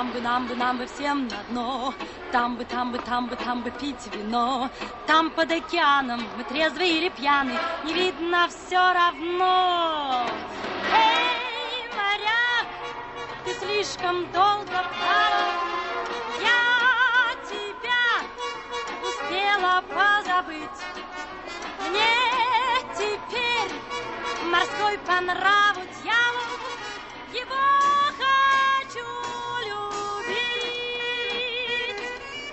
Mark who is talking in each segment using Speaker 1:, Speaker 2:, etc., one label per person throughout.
Speaker 1: нам бы всем на дно. Там бы пить вино. Там под океаном мы трезвые или пьяны, не видно все равно. Эй, моряк, ты слишком долго плавал, я тебя успела позабыть. Мне теперь морской по нраву дьявол, его хочу любить.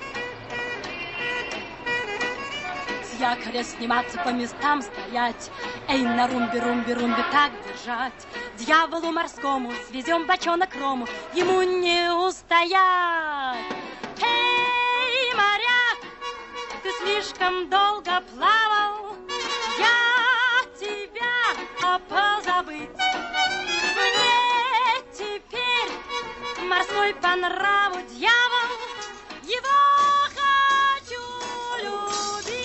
Speaker 1: С якоря сниматься, по местам стоять, эй, на румбе так держать. Дьяволу морскому свезем бочонок рому, ему не устоять. Эй, моряк, ты слишком долго плавал, я тебя позабыть. Мне теперь морской по нраву дьявол, его хочу любить.